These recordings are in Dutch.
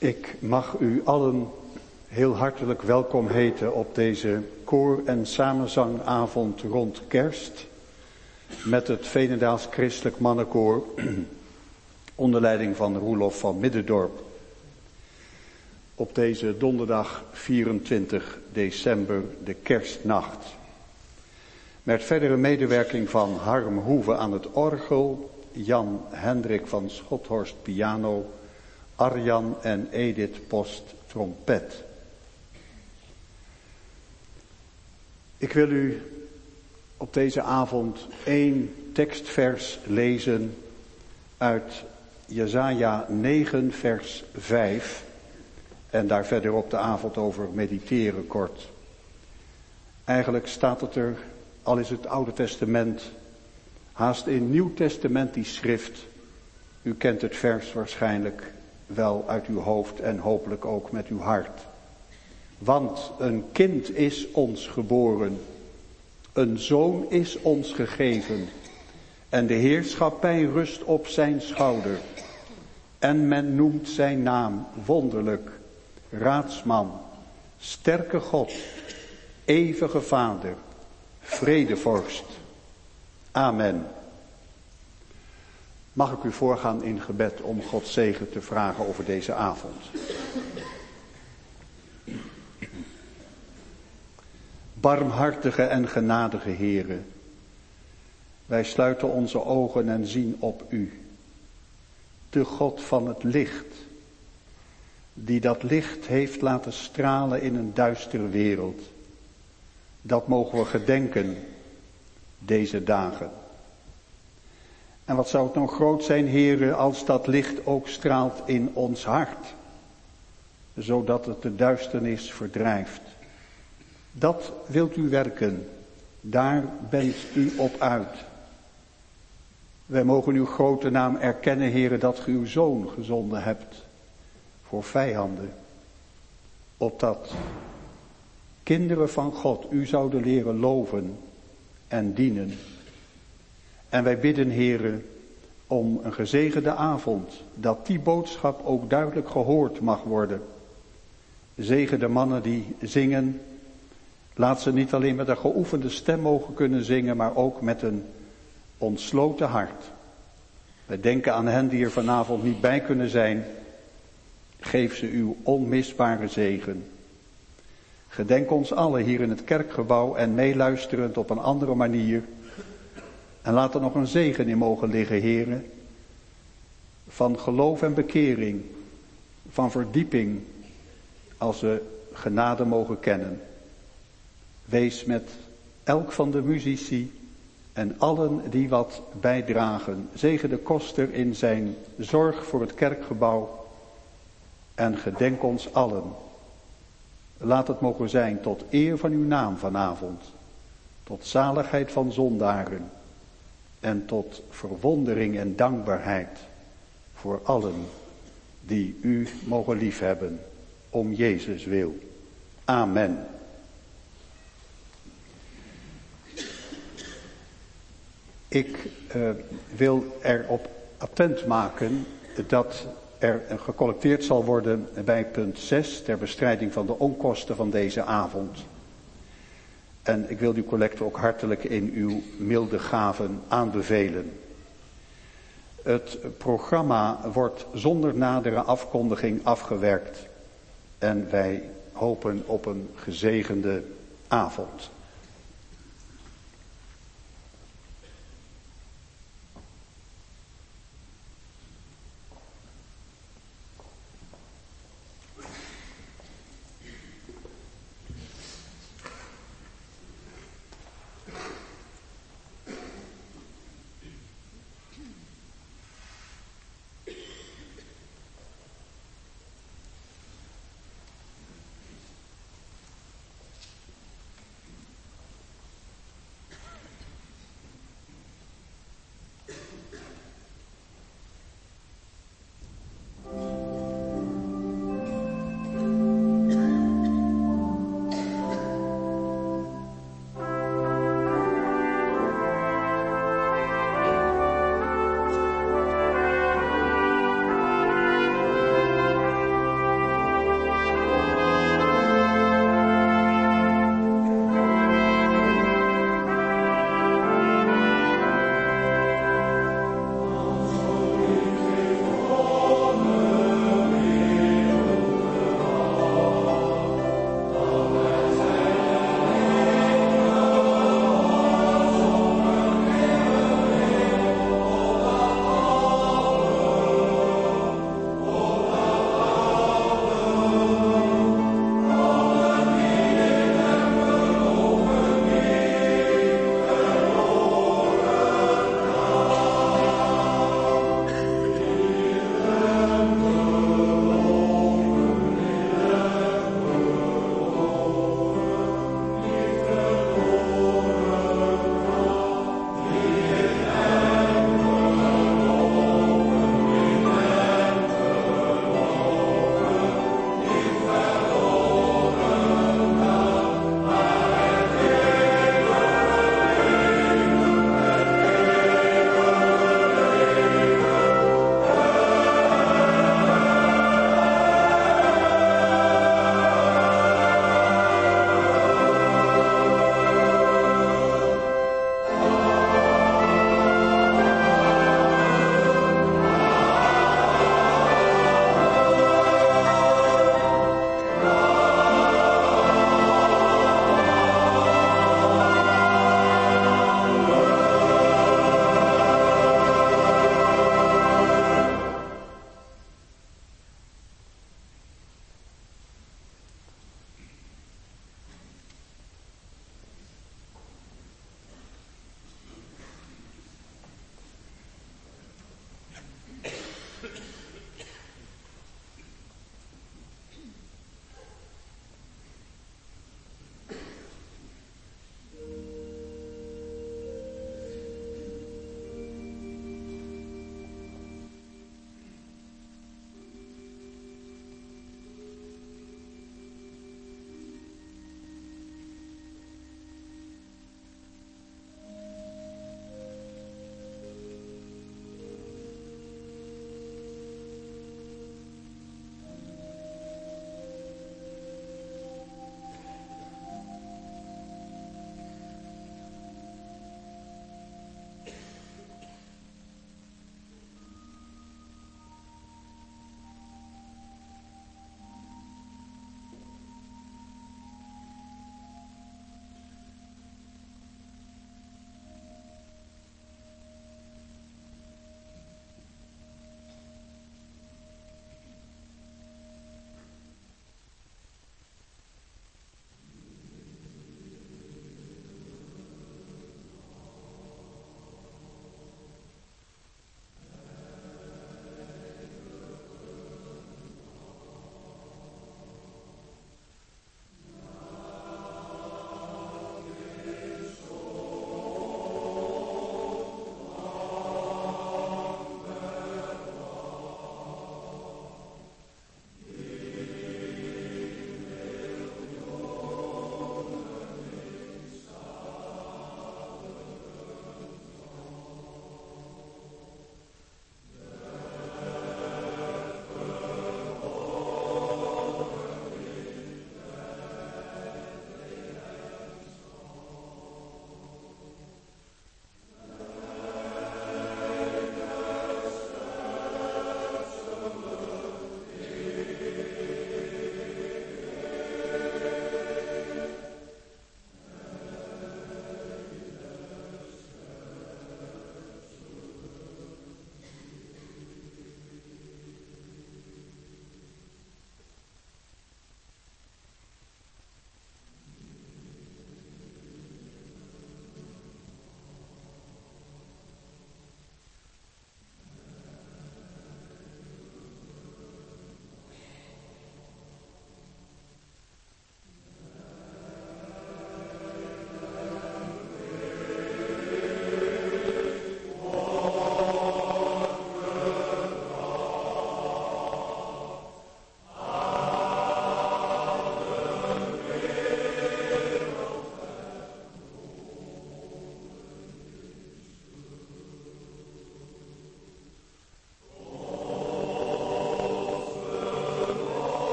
Ik mag u allen heel hartelijk welkom heten op deze koor- en samenzangavond rond kerst met het Veenendaals Christelijk Mannenkoor onder leiding van Roelof van Middendorp. Op deze donderdag 24 december, de kerstnacht. Met verdere medewerking van Harm Hoeve aan het orgel, Jan Hendrik van Schothorst piano, Arjan en Edith Post trompet. Ik wil u op deze avond 1 tekstvers lezen uit Jesaja 9 vers 5 en daar verder op de avond over mediteren kort. Eigenlijk staat het er, al is het Oude Testament, haast in Nieuw Testamentisch schrift. U kent het vers waarschijnlijk wel uit uw hoofd en hopelijk ook met uw hart. Want een kind is ons geboren, een zoon is ons gegeven en de heerschappij rust op zijn schouder. En men noemt zijn naam wonderlijk, raadsman, sterke God, eeuwige Vader, vredevorst. Amen. Mag ik u voorgaan in gebed om Gods zegen te vragen over deze avond. Barmhartige en genadige Heere, wij sluiten onze ogen en zien op u, de God van het licht, die dat licht heeft laten stralen in een duistere wereld. Dat mogen we gedenken deze dagen. En wat zou het nou groot zijn, Heere, als dat licht ook straalt in ons hart, zodat het de duisternis verdrijft. Dat wilt u werken, daar bent u op uit. Wij mogen uw grote naam erkennen, Heere, dat ge uw Zoon gezonden hebt voor vijanden, opdat kinderen van God u zouden leren loven en dienen. En wij bidden, Heere, om een gezegende avond, dat die boodschap ook duidelijk gehoord mag worden. Zegen de mannen die zingen. Laat ze niet alleen met een geoefende stem mogen kunnen zingen, maar ook met een ontsloten hart. Wij denken aan hen die er vanavond niet bij kunnen zijn. Geef ze uw onmisbare zegen. Gedenk ons allen hier in het kerkgebouw en meeluisterend op een andere manier. En laat er nog een zegen in mogen liggen, Heere, van geloof en bekering, van verdieping, als we genade mogen kennen. Wees met elk van de muzici en allen die wat bijdragen. Zegen de koster in zijn zorg voor het kerkgebouw en gedenk ons allen. Laat het mogen zijn tot eer van uw naam vanavond, tot zaligheid van zondaren en tot verwondering en dankbaarheid voor allen die u mogen liefhebben, om Jezus wil. Amen. Ik wil erop attent maken dat er gecollecteerd zal worden bij punt 6 ter bestrijding van de onkosten van deze avond. En ik wil die collecte ook hartelijk in uw milde gaven aanbevelen. Het programma wordt zonder nadere afkondiging afgewerkt. En wij hopen op een gezegende avond.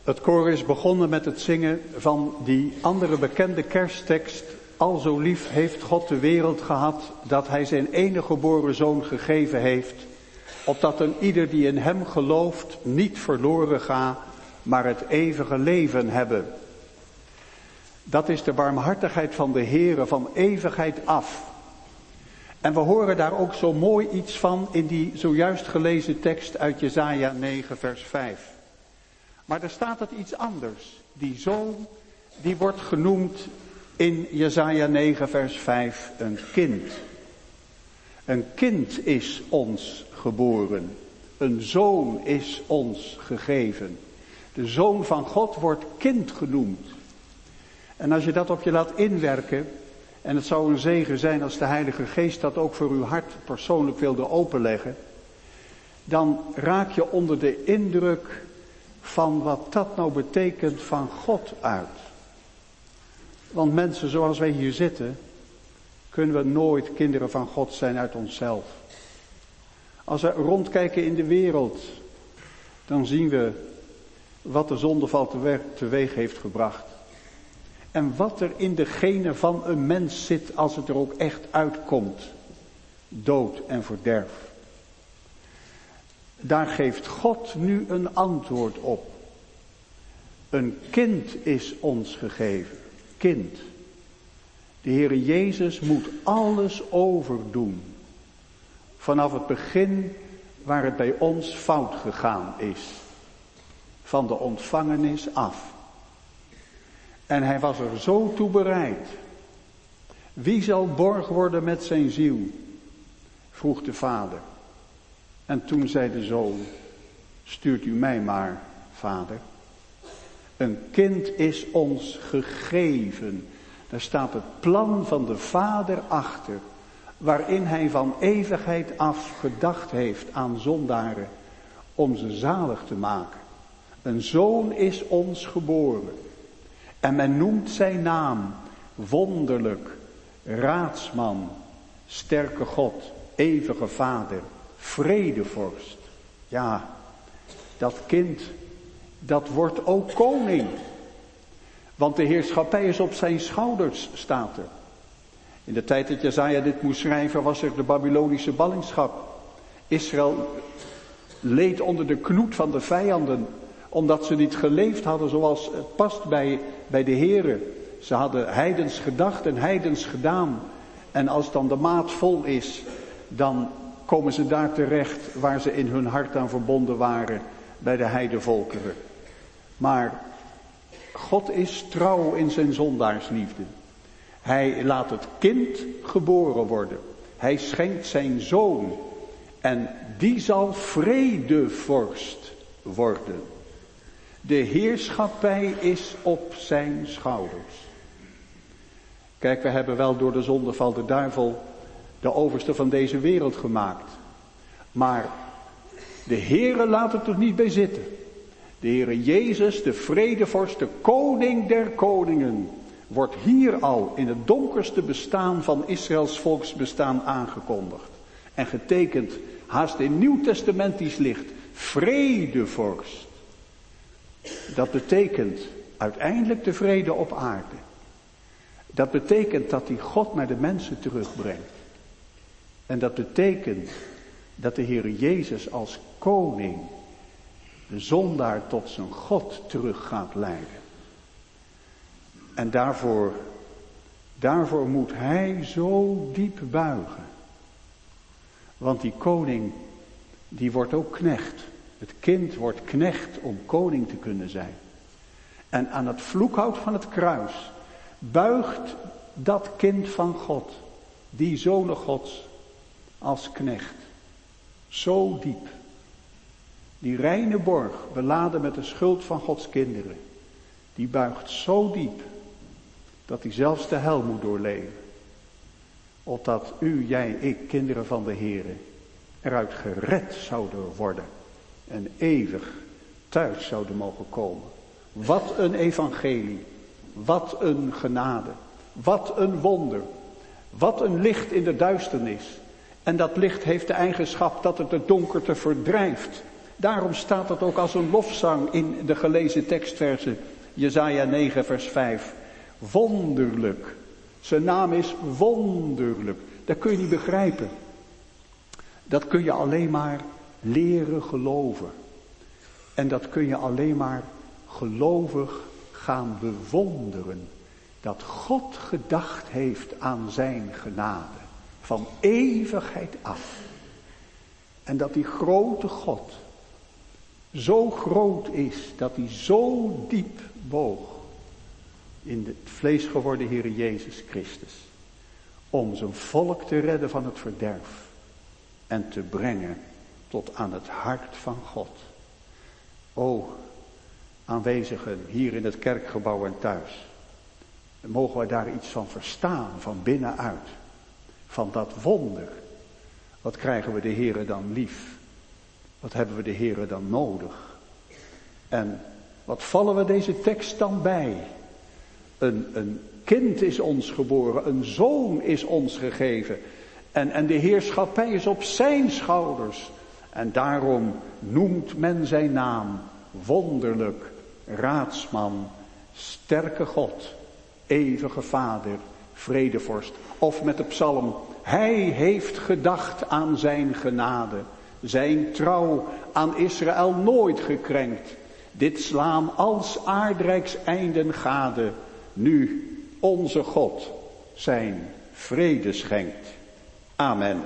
Het koor is begonnen met het zingen van die andere bekende kersttekst. Al zo lief heeft God de wereld gehad, dat hij zijn enige geboren zoon gegeven heeft. Opdat een ieder die in hem gelooft niet verloren gaat, maar het eeuwige leven hebben. Dat is de barmhartigheid van de Heere van eeuwigheid af. En we horen daar ook zo mooi iets van in die zojuist gelezen tekst uit Jesaja 9 vers 5. Maar er staat het iets anders. Die zoon, die wordt genoemd in Jesaja 9 vers 5 een kind. Een kind is ons geboren. Een zoon is ons gegeven. De zoon van God wordt kind genoemd. En als je dat op je laat inwerken, en het zou een zegen zijn als de Heilige Geest dat ook voor uw hart persoonlijk wilde openleggen, dan raak je onder de indruk van wat dat nou betekent van God uit. Want mensen zoals wij hier zitten, kunnen we nooit kinderen van God zijn uit onszelf. Als we rondkijken in de wereld, dan zien we wat de zondeval teweeg heeft gebracht. En wat er in de genen van een mens zit als het er ook echt uitkomt. Dood en verderf. Daar geeft God nu een antwoord op. Een kind is ons gegeven. Kind. De Heere Jezus moet alles overdoen. Vanaf het begin waar het bij ons fout gegaan is. Van de ontvangenis af. En hij was er zo toe bereid. Wie zal borg worden met zijn ziel? Vroeg de vader. En toen zei de zoon, stuurt u mij maar, vader. Een kind is ons gegeven. Daar staat het plan van de Vader achter. Waarin hij van eeuwigheid af gedacht heeft aan zondaren. Om ze zalig te maken. Een zoon is ons geboren. En men noemt zijn naam wonderlijk, raadsman, sterke God, eeuwige Vader, vredevorst. Ja, dat kind, dat wordt ook koning. Want de heerschappij is op zijn schouders, staat er. In de tijd dat Jesaja dit moest schrijven was er de Babylonische ballingschap. Israël leed onder de knoet van de vijanden, omdat ze niet geleefd hadden zoals het past bij de Heere. Ze hadden heidens gedacht en heidens gedaan. En als dan de maat vol is, dan komen ze daar terecht waar ze in hun hart aan verbonden waren, bij de heidevolkeren. Maar God is trouw in zijn zondaarsliefde. Hij laat het kind geboren worden. Hij schenkt zijn zoon. En die zal vredevorst worden. De heerschappij is op zijn schouders. Kijk, we hebben wel door de zondeval de duivel de overste van deze wereld gemaakt. Maar de Heere laat het er niet bij zitten. De Heere Jezus, de vredevorst, de koning der koningen, wordt hier al in het donkerste bestaan van Israëls volksbestaan aangekondigd. En getekend, haast in nieuwtestamentisch licht, vredevorst. Dat betekent uiteindelijk de vrede op aarde. Dat betekent dat hij God naar de mensen terugbrengt. En dat betekent dat de Heere Jezus als koning de zondaar tot zijn God terug gaat leiden. En daarvoor moet hij zo diep buigen. Want die koning, die wordt ook knecht. Het kind wordt knecht om koning te kunnen zijn. En aan het vloekhout van het kruis buigt dat kind van God, die zonen Gods, als knecht. Zo diep. Die reine borg, beladen met de schuld van Gods kinderen, die buigt zo diep, dat hij zelfs de hel moet doorleven. Opdat u, jij, ik, kinderen van de Heere, eruit gered zouden worden. En eeuwig thuis zouden mogen komen. Wat een evangelie. Wat een genade. Wat een wonder. Wat een licht in de duisternis. En dat licht heeft de eigenschap dat het de donkerte verdrijft. Daarom staat het ook als een lofzang in de gelezen tekstversen. Jesaja 9 vers 5. Wonderlijk. Zijn naam is wonderlijk. Dat kun je niet begrijpen. Dat kun je alleen maar leren geloven. En dat kun je alleen maar gelovig gaan bewonderen. Dat God gedacht heeft aan zijn genade. Van eeuwigheid af. En dat die grote God zo groot is. Dat hij zo diep boog. In het vlees geworden Heer Jezus Christus. Om zijn volk te redden van het verderf. En te brengen tot aan het hart van God. O, aanwezigen hier in het kerkgebouw en thuis. Mogen wij daar iets van verstaan, van binnenuit. Van dat wonder. Wat krijgen we de Heere dan lief? Wat hebben we de Heere dan nodig? En wat vallen we deze tekst dan bij? Een kind is ons geboren, een zoon is ons gegeven. En de heerschappij is op zijn schouders. En daarom noemt men zijn naam wonderlijk, raadsman, sterke God, eeuwige Vader, vredevorst. Of met de psalm, hij heeft gedacht aan zijn genade, zijn trouw aan Israël nooit gekrenkt. Dit slaan als aardrijks einden gade, nu onze God zijn vrede schenkt. Amen.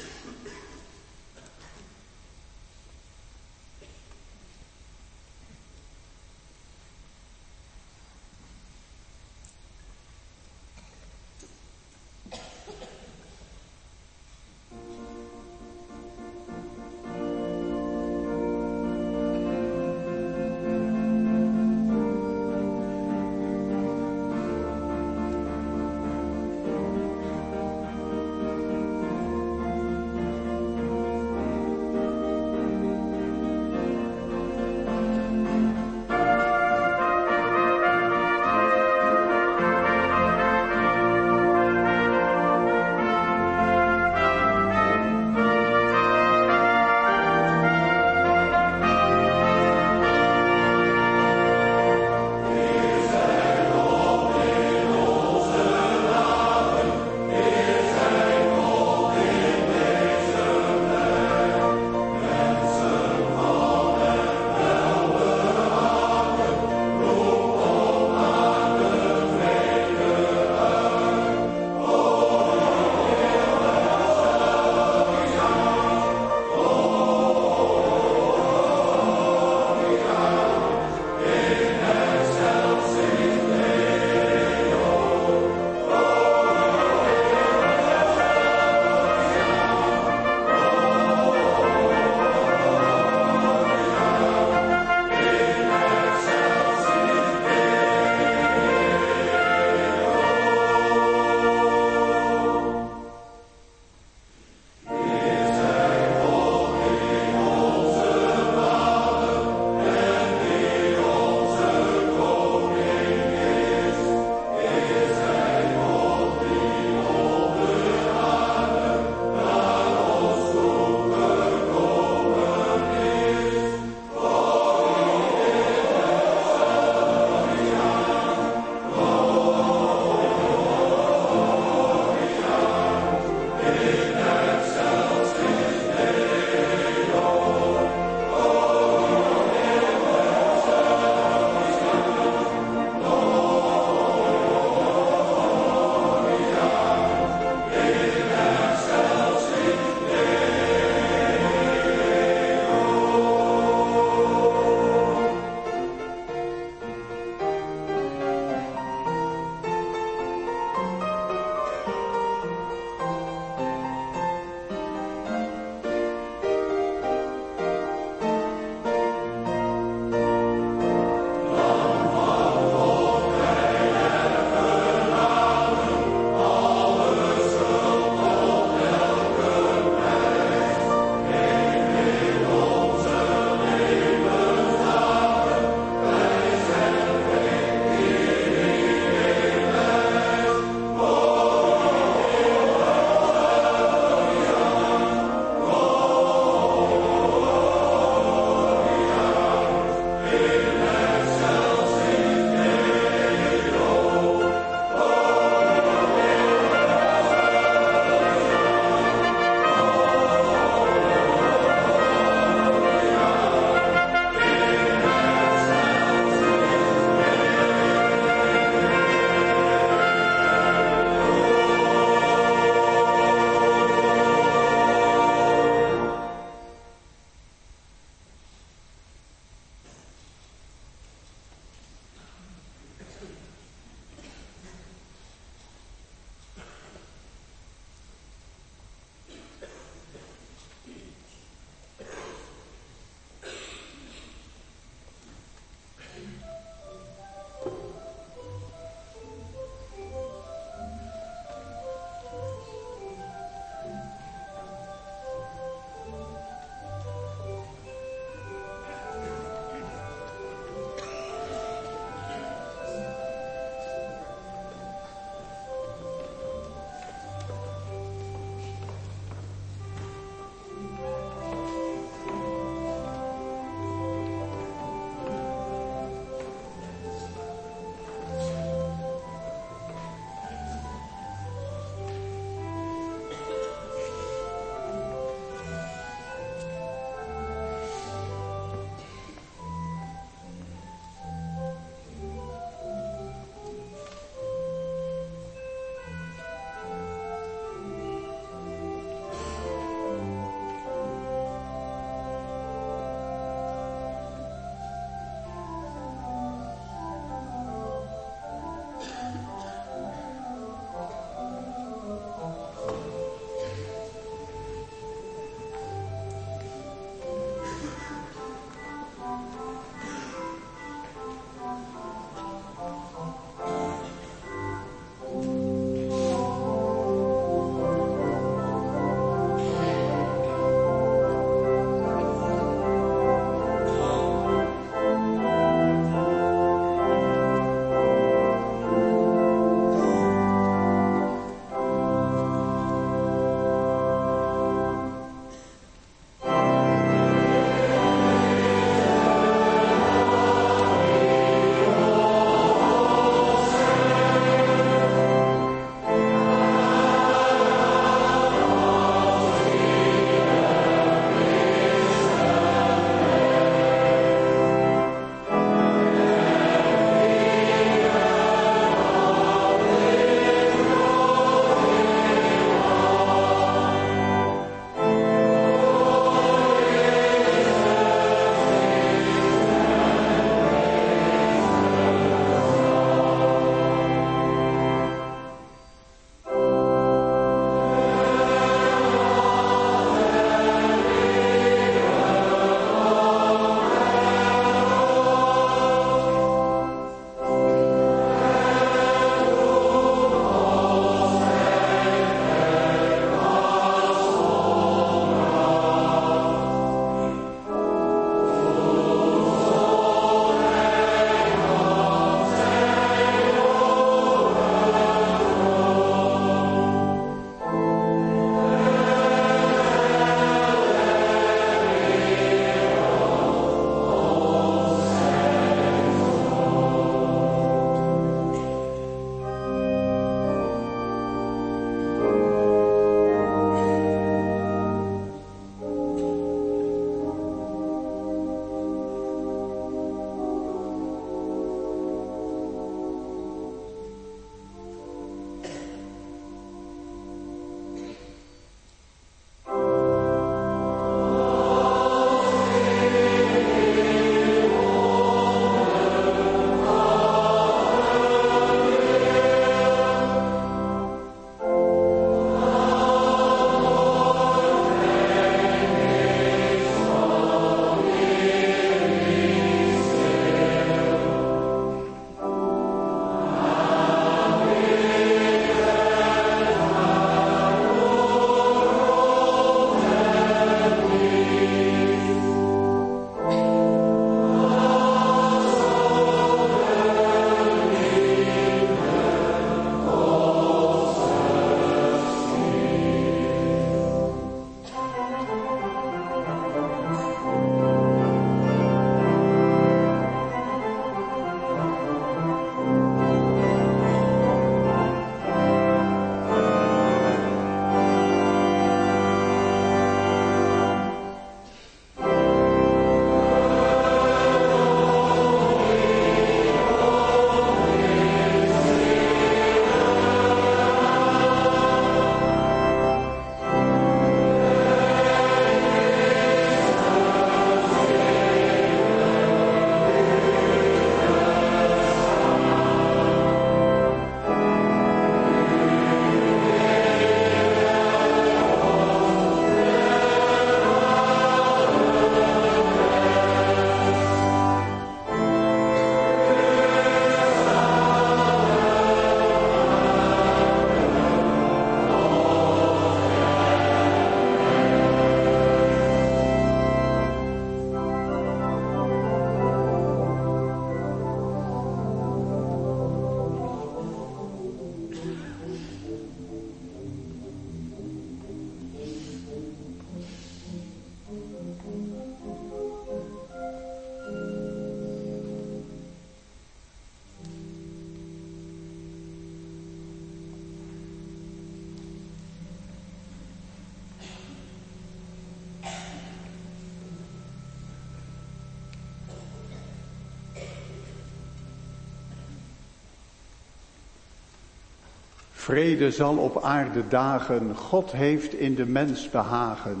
Vrede zal op aarde dagen, God heeft in de mens behagen.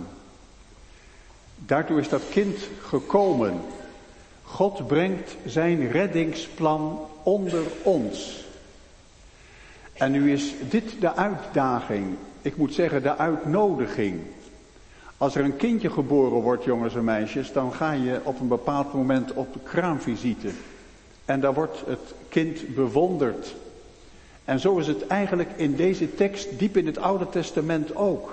Daartoe is dat kind gekomen. God brengt zijn reddingsplan onder ons. En nu is dit de uitdaging, ik moet zeggen de uitnodiging. Als er een kindje geboren wordt, jongens en meisjes, dan ga je op een bepaald moment op de kraamvisite. En daar wordt het kind bewonderd. En zo is het eigenlijk in deze tekst, diep in het Oude Testament ook.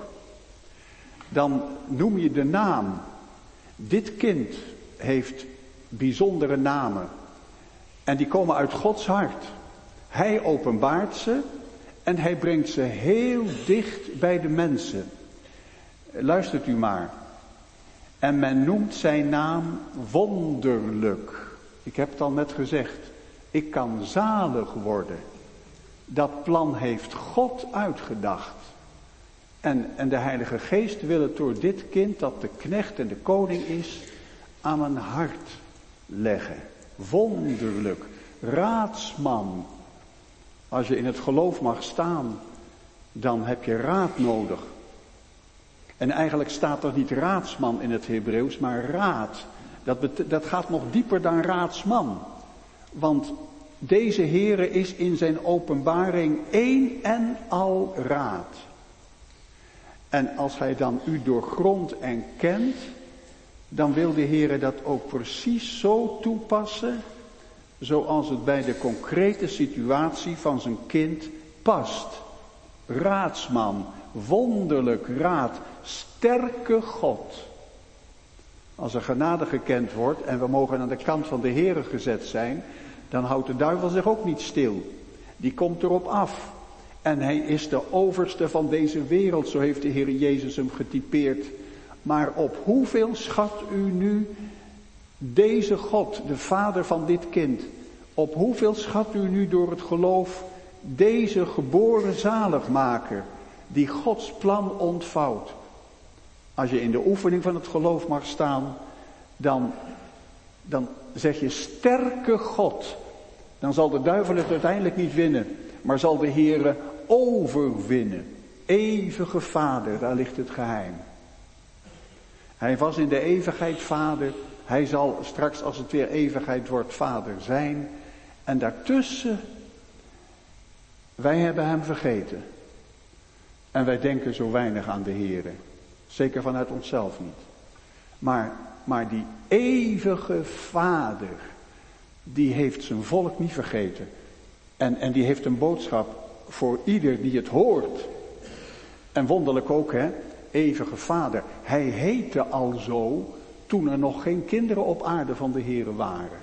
Dan noem je de naam. Dit kind heeft bijzondere namen. En die komen uit Gods hart. Hij openbaart ze en hij brengt ze heel dicht bij de mensen. Luistert u maar. En men noemt zijn naam wonderlijk. Ik heb het al net gezegd. Ik kan zalig worden. Dat plan heeft God uitgedacht. En de Heilige Geest wil het door dit kind, dat de knecht en de koning is, aan mijn hart leggen. Wonderlijk. Raadsman. Als je in het geloof mag staan, dan heb je raad nodig. En eigenlijk staat er niet raadsman in het Hebreeuws, maar raad. Dat gaat nog dieper dan raadsman. Want deze Heere is in zijn openbaring één en al raad. En als hij dan u doorgrondt en kent, dan wil de Heere dat ook precies zo toepassen, zoals het bij de concrete situatie van zijn kind past. Raadsman, wonderlijk raad, sterke God. Als er genade gekend wordt en we mogen aan de kant van de Heere gezet zijn, dan houdt de duivel zich ook niet stil. Die komt erop af. En hij is de overste van deze wereld, zo heeft de Heer Jezus hem getypeerd. Maar op hoeveel schat u nu deze God, de vader van dit kind, op hoeveel schat u nu door het geloof deze geboren zaligmaker, die Gods plan ontvouwt? Als je in de oefening van het geloof mag staan, dan zeg je sterke God. Dan zal de duivel het uiteindelijk niet winnen, maar zal de Heere overwinnen. Eeuwige Vader, daar ligt het geheim. Hij was in de eeuwigheid Vader. Hij zal straks, als het weer eeuwigheid wordt, Vader zijn. En daartussen, wij hebben hem vergeten. En wij denken zo weinig aan de Heere. Zeker vanuit onszelf niet. Maar die eeuwige Vader, die heeft zijn volk niet vergeten. En die heeft een boodschap voor ieder die het hoort. En wonderlijk ook, hè, eeuwige Vader. Hij heette al zo toen er nog geen kinderen op aarde van de Heere waren.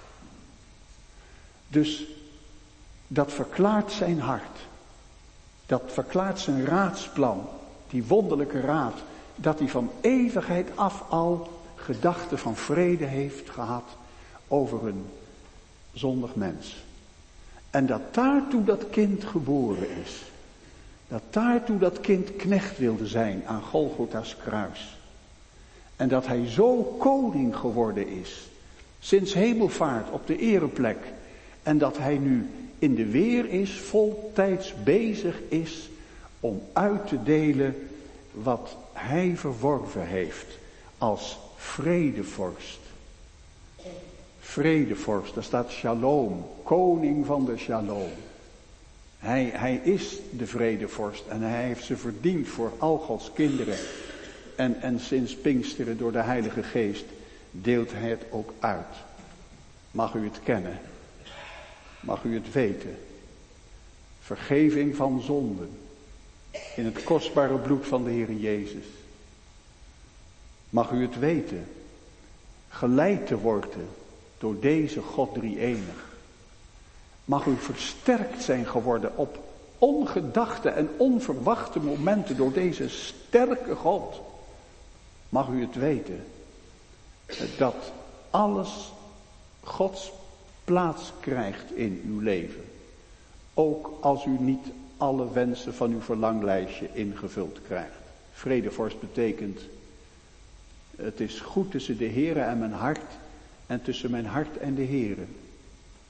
Dus dat verklaart zijn hart. Dat verklaart zijn raadsplan. Die wonderlijke raad. Dat hij van eeuwigheid af al gedachten van vrede heeft gehad over een zondig mens. En dat daartoe dat kind geboren is. Dat daartoe dat kind knecht wilde zijn aan Golgotha's kruis. En dat hij zo koning geworden is. Sinds hemelvaart op de ereplek. En dat hij nu in de weer is, voltijds bezig is om uit te delen wat hij verworven heeft als vredevorst. Vredevorst, daar staat shalom, koning van de shalom. Hij is de vredevorst en hij heeft ze verdiend voor al Gods kinderen. En sinds Pinksteren door de Heilige Geest deelt hij het ook uit. Mag u het kennen? Mag u het weten? Vergeving van zonden in het kostbare bloed van de Heer Jezus. Mag u het weten? Geleid te worden door deze God drie-enig. Mag u versterkt zijn geworden op ongedachte en onverwachte momenten door deze sterke God. Mag u het weten? Dat alles Gods plaats krijgt in uw leven. Ook als u niet alle wensen van uw verlanglijstje ingevuld krijgt. Vredevorst betekent, het is goed tussen de Heere en mijn hart en tussen mijn hart en de Heere.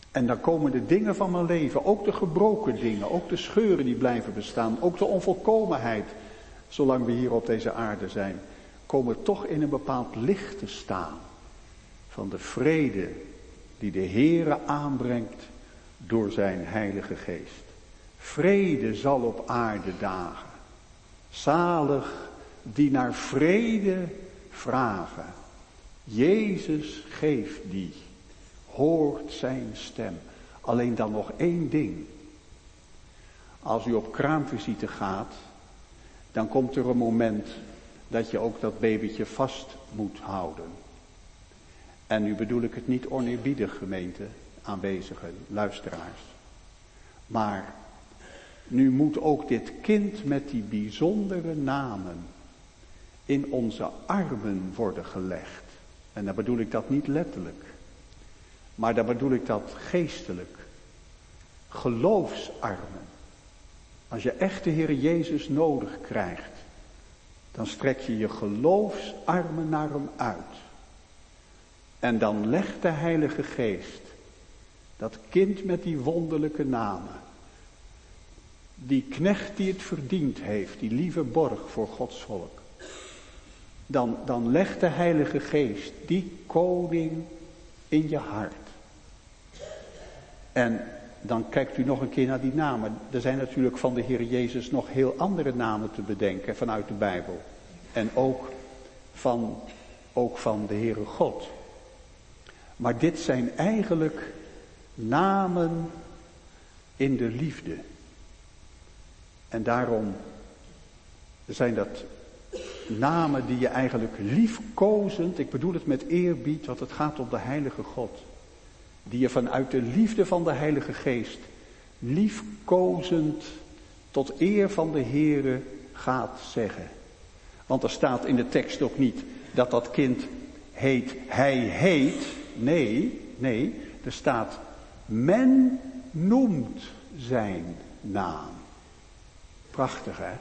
En dan komen de dingen van mijn leven, ook de gebroken dingen, ook de scheuren die blijven bestaan, ook de onvolkomenheid, zolang we hier op deze aarde zijn, komen toch in een bepaald licht te staan van de vrede die de Heere aanbrengt door zijn Heilige Geest. Vrede zal op aarde dagen. Zalig die naar vrede vragen. Jezus geeft die. Hoort zijn stem. Alleen dan nog één ding. Als u op kraamvisite gaat, dan komt er een moment dat je ook dat babytje vast moet houden. En nu bedoel ik het niet oneerbiedig, gemeente, aanwezigen, luisteraars. Maar nu moet ook dit kind met die bijzondere namen in onze armen worden gelegd. En dan bedoel ik dat niet letterlijk. Maar dan bedoel ik dat geestelijk. Geloofsarmen. Als je echt de Heer Jezus nodig krijgt, dan strek je je geloofsarmen naar hem uit. En dan legt de Heilige Geest dat kind met die wonderlijke namen, die knecht die het verdiend heeft, die lieve borg voor Gods volk. Dan legt de Heilige Geest die koning in je hart. En dan kijkt u nog een keer naar die namen. Er zijn natuurlijk van de Heer Jezus nog heel andere namen te bedenken vanuit de Bijbel. En ook van de Heere God. Maar dit zijn eigenlijk namen in de liefde. En daarom zijn dat namen die je eigenlijk liefkozend, ik bedoel het met eerbied, want het gaat om de Heilige God. Die je vanuit de liefde van de Heilige Geest liefkozend tot eer van de Heere gaat zeggen. Want er staat in de tekst ook niet dat dat kind heet, hij heet. Nee, er staat, men noemt zijn naam. Prachtig, hè?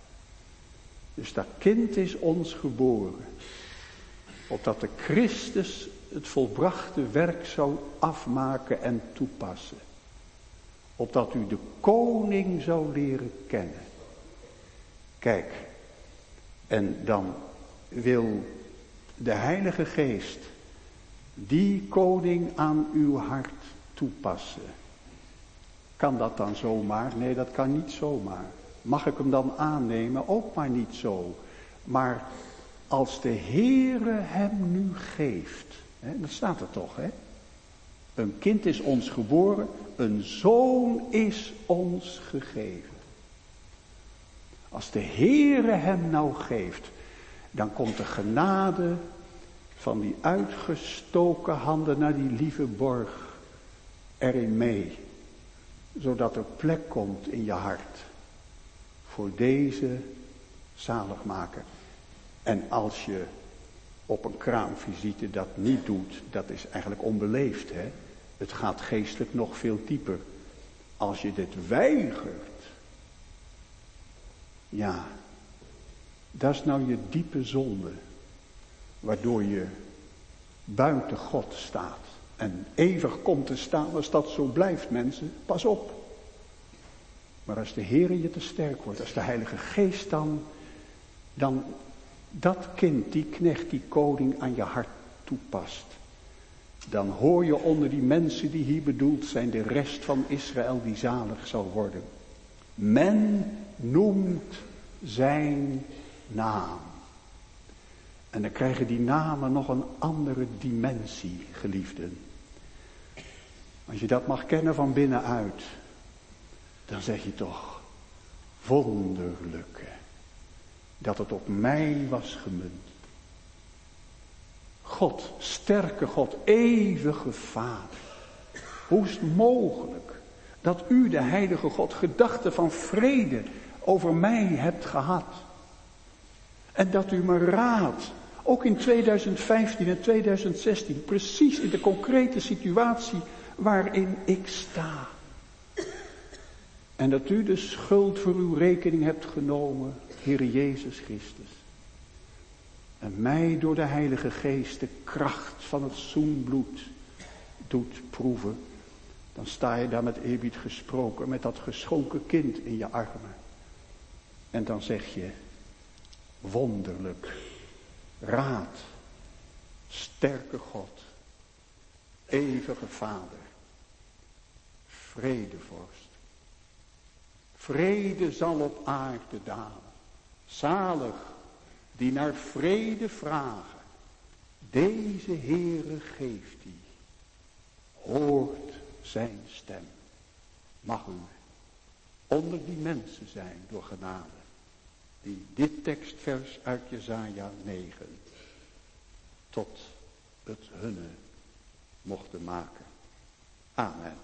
Dus dat kind is ons geboren, opdat de Christus het volbrachte werk zou afmaken en toepassen. Opdat u de koning zou leren kennen. Kijk, en dan wil de Heilige Geest die koning aan uw hart toepassen. Kan dat dan zomaar? Nee, dat kan niet zomaar. Mag ik hem dan aannemen? Ook maar niet zo. Maar als de Heere hem nu geeft. Hè, dat staat er toch, hè? Een kind is ons geboren, een zoon is ons gegeven. Als de Heere hem nou geeft, dan komt de genade van die uitgestoken handen naar die lieve borg erin mee. Zodat er plek komt in je hart voor deze zaligmaker. En als je op een kraamvisite dat niet doet, dat is eigenlijk onbeleefd, hè? Het gaat geestelijk nog veel dieper. Als je dit weigert, ja, dat is nou je diepe zonde, waardoor je buiten God staat. En eeuwig komt te staan als dat zo blijft, mensen. Pas op. Maar als de Heere je te sterk wordt, als de Heilige Geest dan dat kind, die knecht, die koning aan je hart toepast. Dan hoor je onder die mensen die hier bedoeld zijn, de rest van Israël die zalig zal worden. Men noemt zijn naam. En dan krijgen die namen nog een andere dimensie, geliefden. Als je dat mag kennen van binnenuit, dan zeg je toch, wonderlijke, dat het op mij was gemunt. God, sterke God, eeuwige Vader. Hoe is het mogelijk dat u, de heilige God, gedachten van vrede over mij hebt gehad? En dat u me raadt, ook in 2015 en 2016, precies in de concrete situatie waarin ik sta. En dat u de schuld voor uw rekening hebt genomen, Heere Jezus Christus. En mij door de Heilige Geest de kracht van het zoenbloed doet proeven. Dan sta je daar met eerbied gesproken, met dat geschonken kind in je armen. En dan zeg je, wonderlijk, raad, sterke God, eeuwige Vader, vredevorst. Vrede zal op aarde dalen, zalig die naar vrede vragen. Deze Heere geeft die, hoort zijn stem. Mag u onder die mensen zijn door genade, die dit tekstvers uit Jesaja 9 tot het hunne mochten maken. Amen.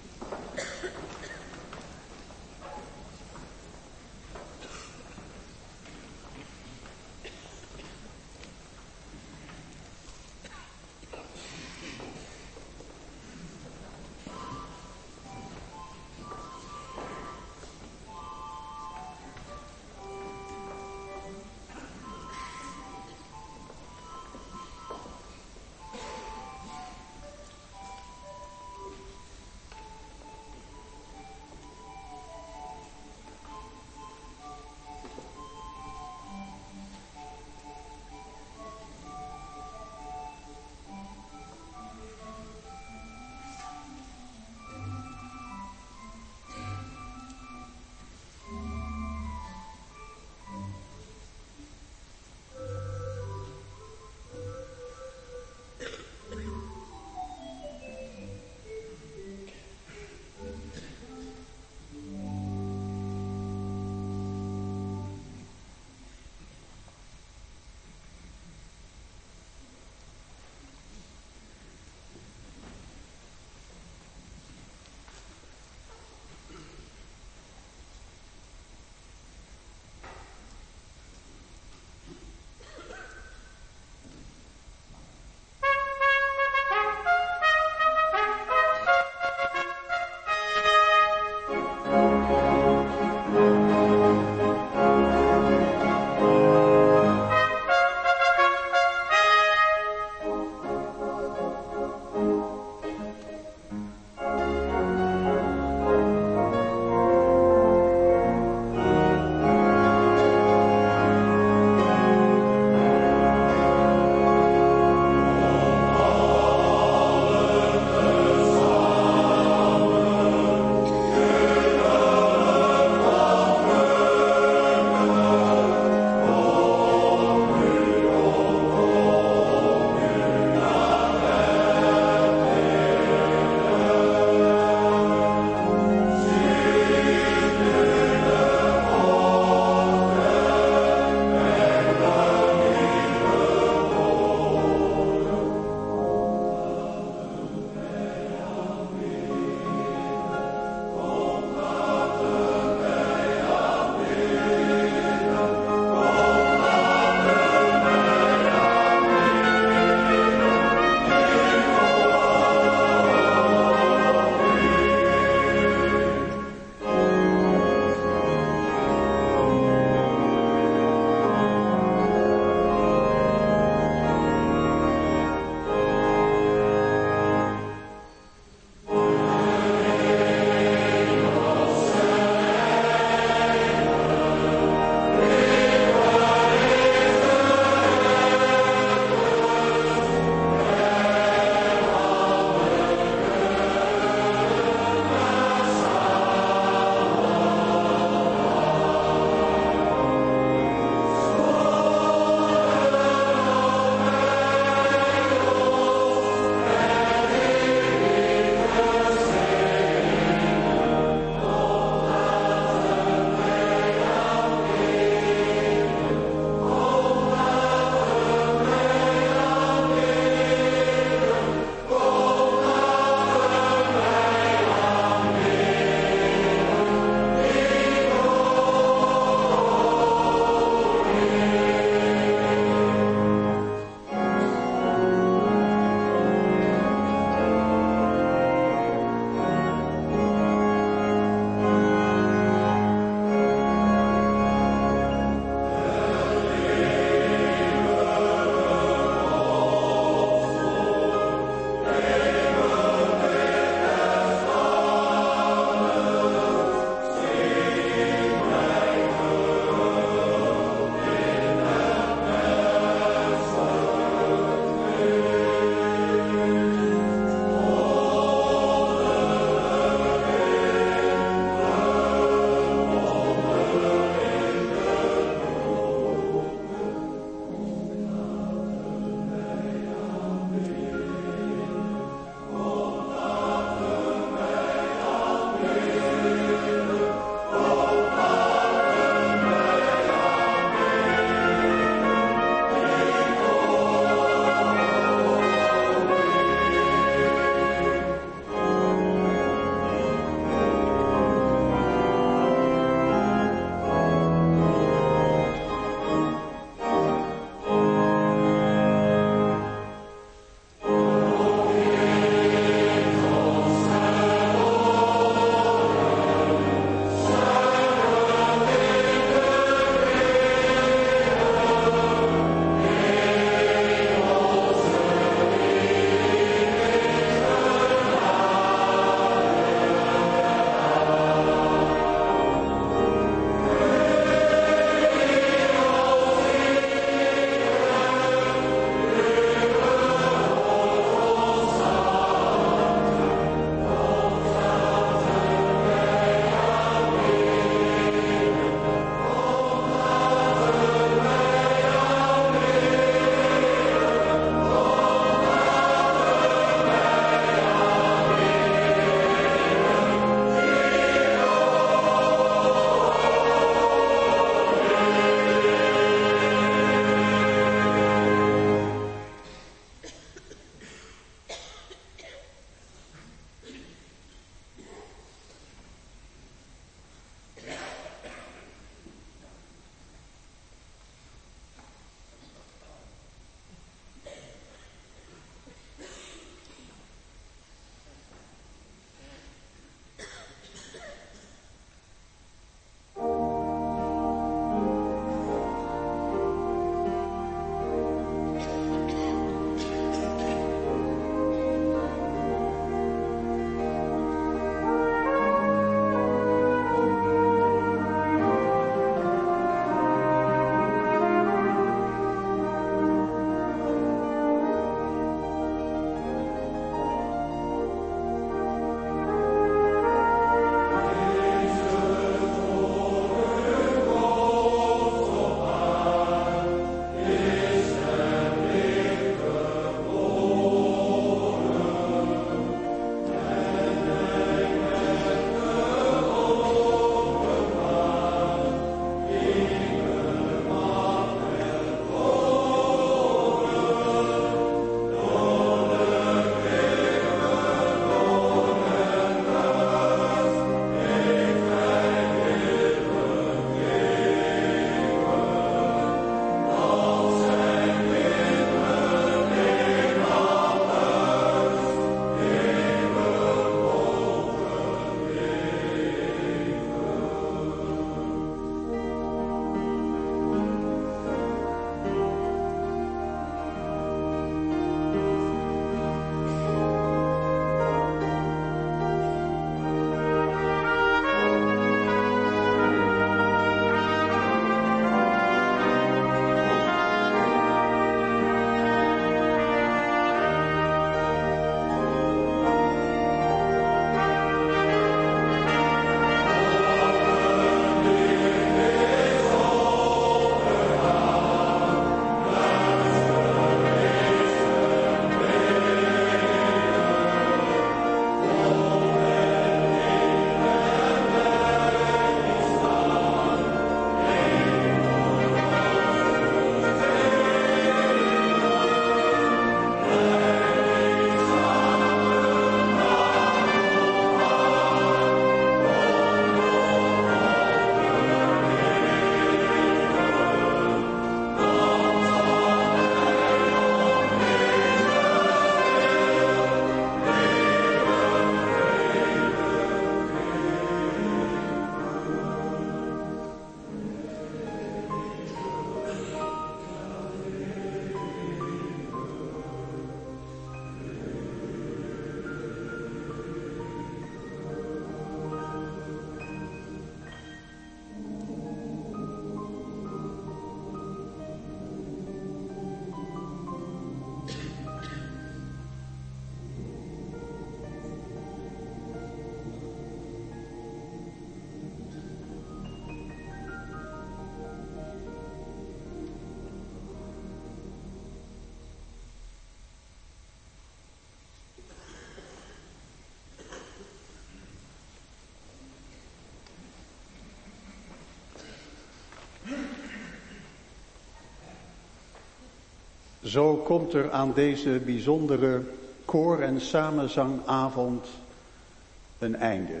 Zo komt er aan deze bijzondere koor- en samenzangavond een einde.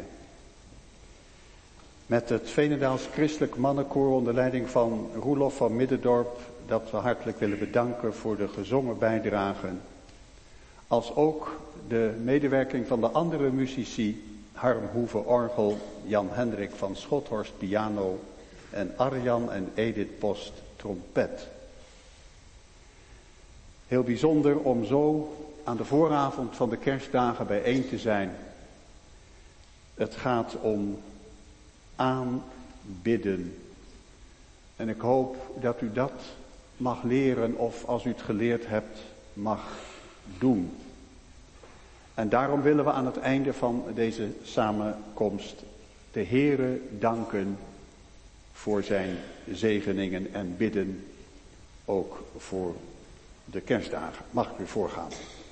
Met het Veenendaals Christelijk Mannenkoor onder leiding van Roelof van Middendorp, dat we hartelijk willen bedanken voor de gezongen bijdragen. Als ook de medewerking van de andere muzici, Harm Hoeve orgel, Jan Hendrik van Schothorst piano en Arjan en Edith Post trompet. Heel bijzonder om zo aan de vooravond van de kerstdagen bijeen te zijn. Het gaat om aanbidden. En ik hoop dat u dat mag leren of als u het geleerd hebt, mag doen. En daarom willen we aan het einde van deze samenkomst de Heere danken voor zijn zegeningen en bidden ook voor de kerstdagen. Mag ik u voorgaan?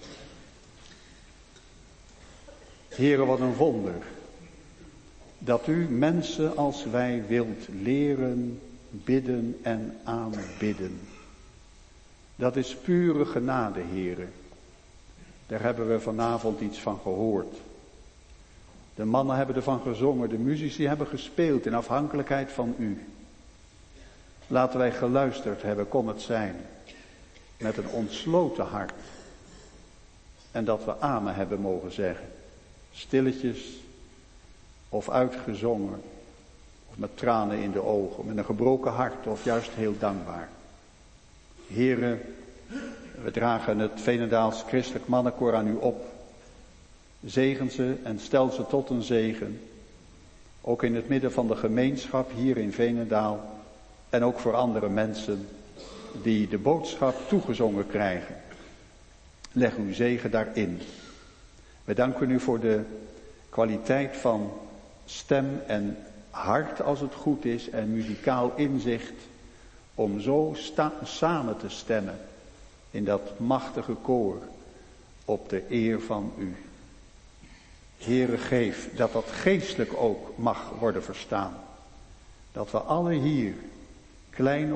Heere, wat een wonder dat u mensen als wij wilt leren bidden en aanbidden. Dat is pure genade, Heere. Daar hebben we vanavond iets van gehoord. De mannen hebben ervan gezongen, de muzici hebben gespeeld in afhankelijkheid van u. Laten wij geluisterd hebben, kon het zijn, met een ontsloten hart. En dat we amen hebben mogen zeggen, stilletjes of uitgezongen, of met tranen in de ogen, met een gebroken hart of juist heel dankbaar. Heere, we dragen het Veenendaals Christelijk Mannenkoor aan u op. Zegen ze en stel ze tot een zegen. Ook in het midden van de gemeenschap hier in Veenendaal. En ook voor andere mensen die de boodschap toegezongen krijgen. Leg uw zegen daarin. We danken u voor de kwaliteit van stem en hart als het goed is. En muzikaal inzicht om zo samen te stemmen. In dat machtige koor op de eer van u. Heere, geef dat dat geestelijk ook mag worden verstaan. Dat we alle hier, klein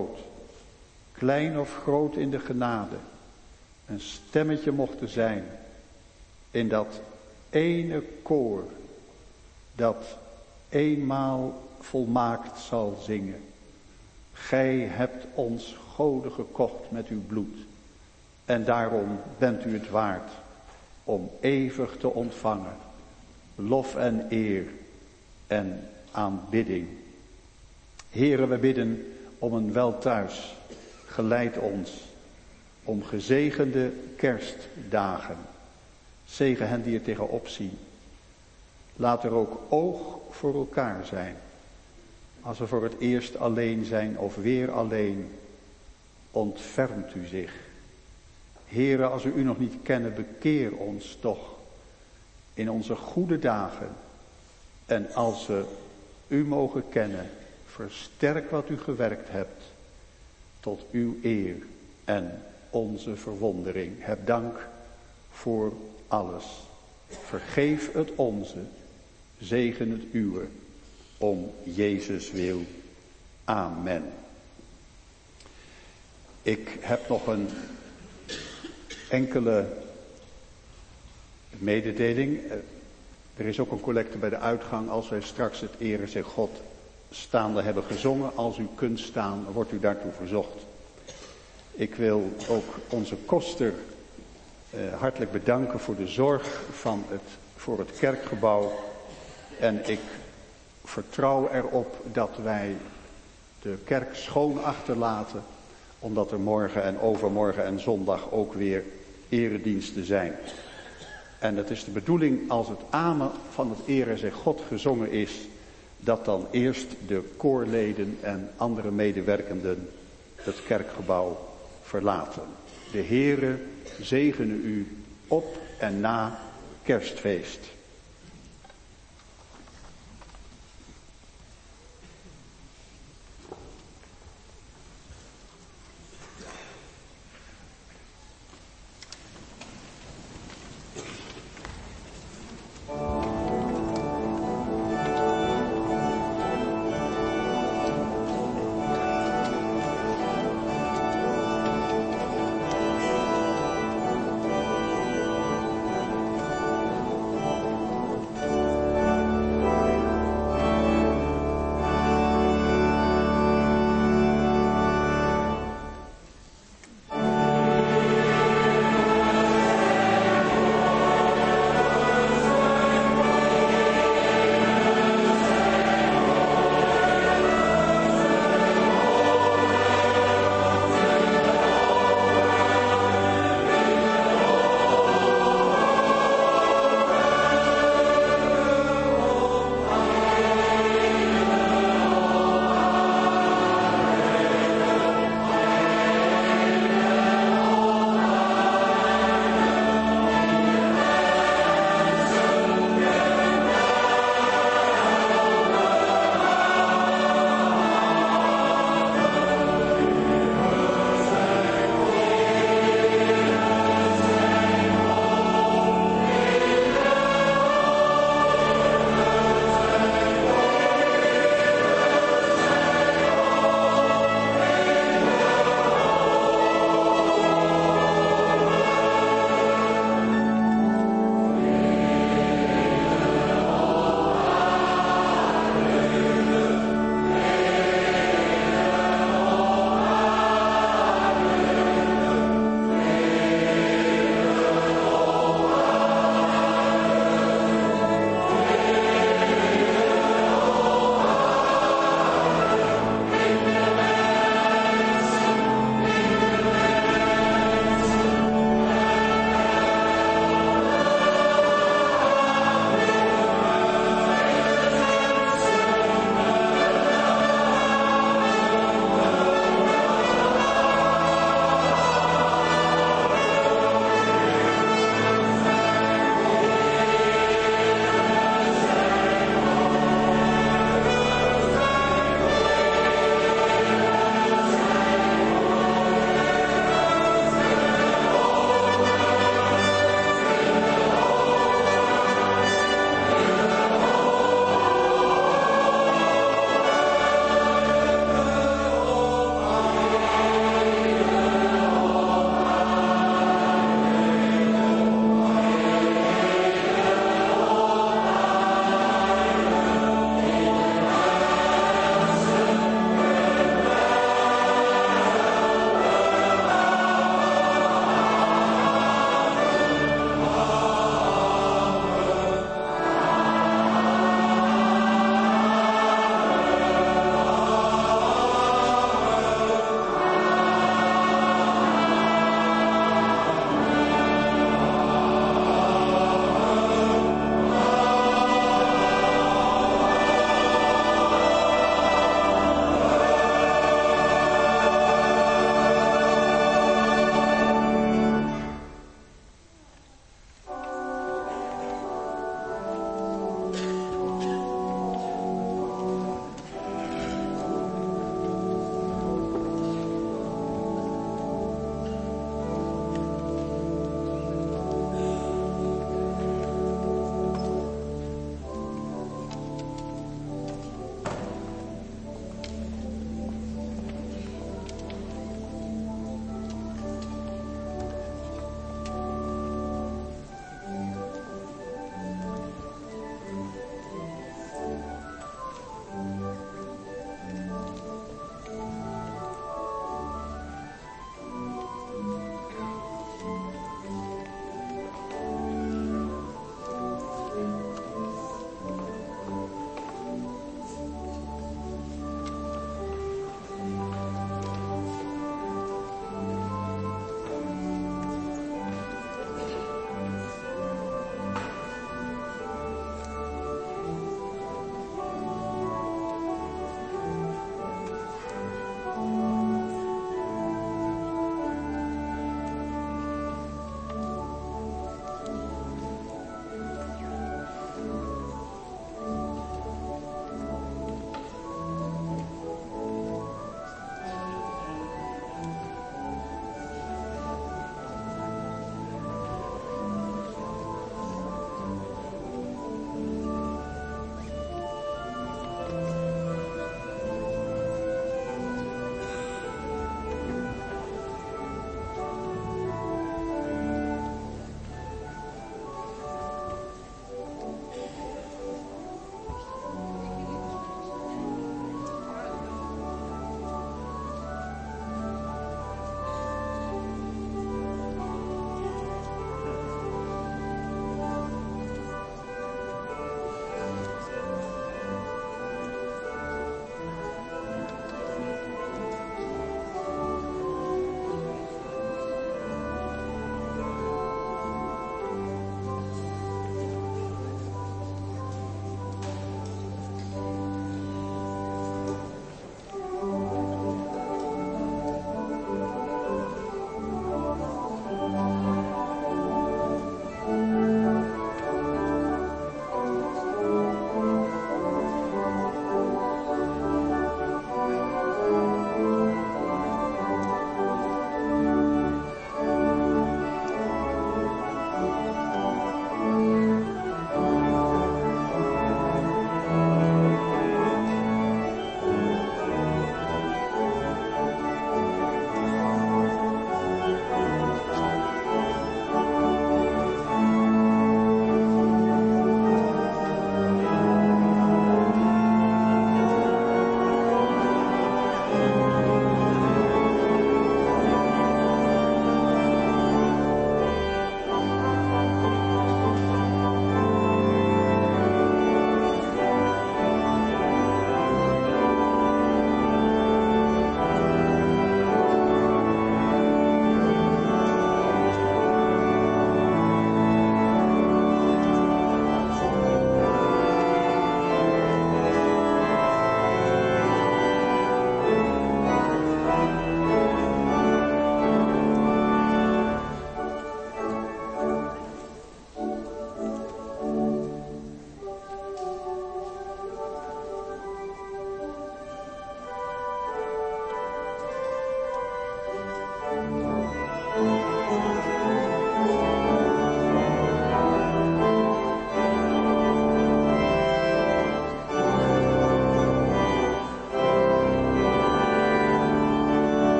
of groot in de genade, een stemmetje mochten zijn in dat ene koor dat eenmaal volmaakt zal zingen. Gij hebt ons goden gekocht met uw bloed. En daarom bent u het waard om eeuwig te ontvangen. Lof en eer en aanbidding. Heere, we bidden om een welthuis. Geleid ons om gezegende kerstdagen. Zegen hen die er tegenop zien. Laat er ook oog voor elkaar zijn. Als we voor het eerst alleen zijn of weer alleen, ontfermt u zich. Heere, als we u nog niet kennen, bekeer ons toch in onze goede dagen. En als we u mogen kennen, versterk wat u gewerkt hebt tot uw eer en onze verwondering. Heb dank voor alles. Vergeef het onze, zegen het uwe, om Jezus wil. Amen. Ik heb nog een enkele mededeling. Er is ook een collecte bij de uitgang. Als wij straks het Ere zij God staande hebben gezongen. Als u kunt staan, wordt u daartoe verzocht. Ik wil ook onze koster hartelijk bedanken voor de zorg voor het kerkgebouw. En ik vertrouw erop dat wij de kerk schoon achterlaten. Omdat er morgen en overmorgen en zondag ook weer erediensten zijn. En het is de bedoeling als het amen van het Ere zij God gezongen is, dat dan eerst de koorleden en andere medewerkenden het kerkgebouw verlaten. De Heere zegene u op en na kerstfeest.